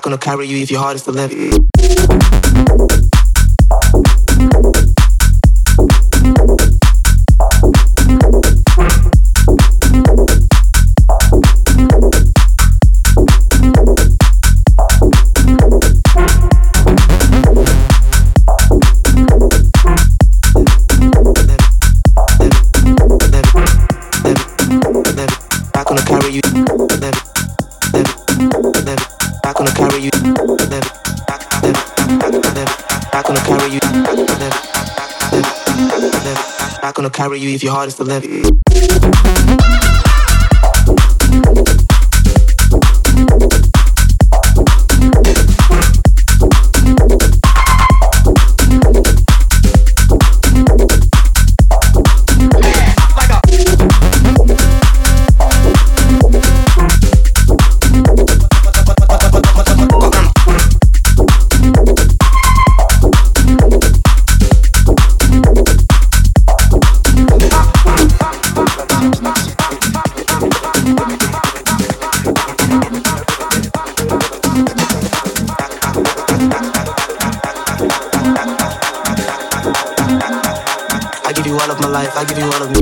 gonna carry you if your heart is to live. Carry you if your heart is to live. I give you all of me.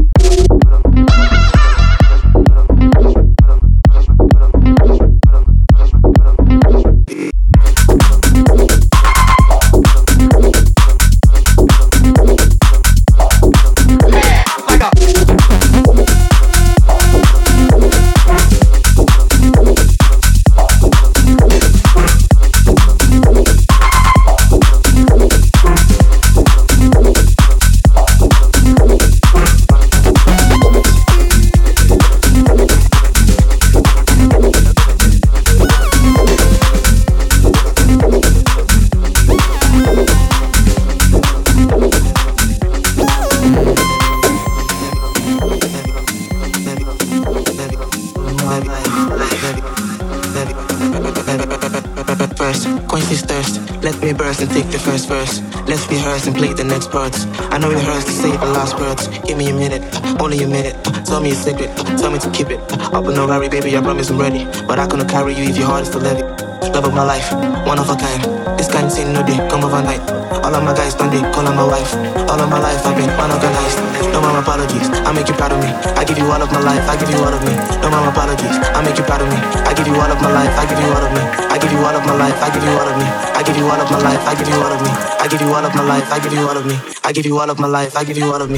And take the first verse. Let's rehearse and play the next parts. I know it hurts to say the last words. Give me a minute, only a minute. Tell me a secret, tell me to keep it. Up and no worry, baby, I promise I'm ready. But I'm gonna carry you if your heart is to live it. Love of my life, one of a kind. This kind seen no day, come overnight. All of my guys done they call on my wife. All of my life I've been unorganized. No more apologies, I make you proud of me. I give you all of my life, I give you all of me. No more apologies, I make you proud of me. I give you all of my life, I give you all of me. I give you all of my life, I give you all of me. I give you all of my life, I give you all of me. I give you all of my life, I give you all of me. I give you all of my life, I give you all of me.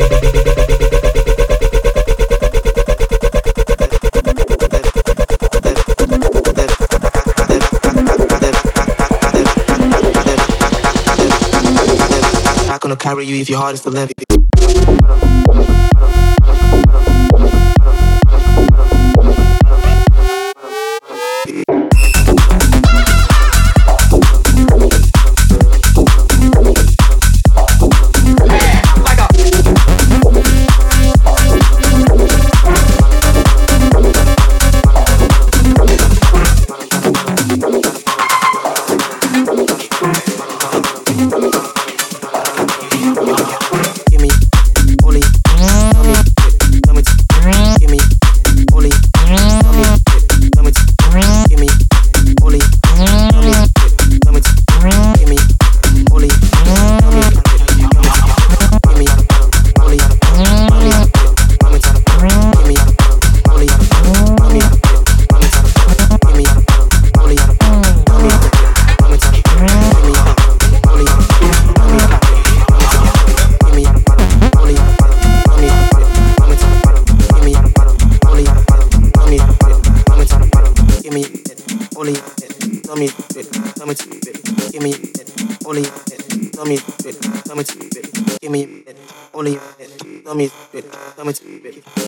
I'm gonna carry you if your heart is to live. Only, tell me,